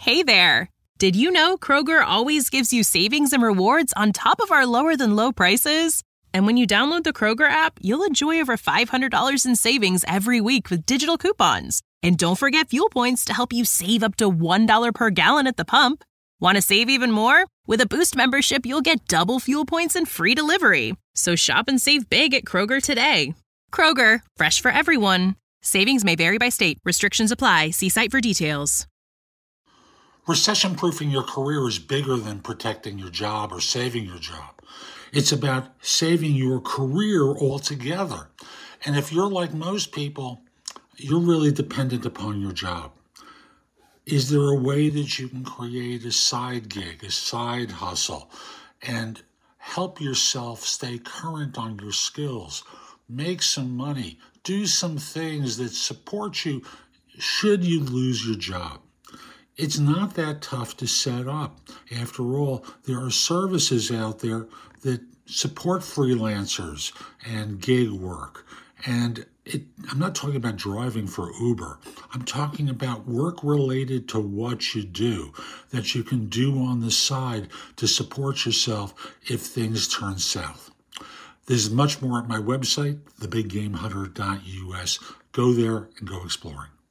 Hey there! Did you know Kroger always gives you savings and rewards on top of our lower-than-low prices? And when you download the Kroger app, you'll enjoy over $500 in savings every week with digital coupons. And don't forget fuel points to help you save up to $1 per gallon at the pump. Want to save even more? With a Boost membership, you'll get double fuel points and free delivery. So shop and save big at Kroger today. Kroger, fresh for everyone. Savings may vary by state. Restrictions apply. See site for details. Recession-proofing your career is bigger than protecting your job or saving your job. It's about saving your career altogether. And if you're like most people, you're really dependent upon your job. Is there a way that you can create a side gig, a side hustle, and help yourself stay current on your skills, make some money, do some things that support you should you lose your job? It's not that tough to set up. After all, there are services out there that support freelancers and gig work. And I'm not talking about driving for Uber. I'm talking about work related to what you do, that you can do on the side to support yourself if things turn south. There's much more at my website, thebiggamehunter.us. Go there and go exploring.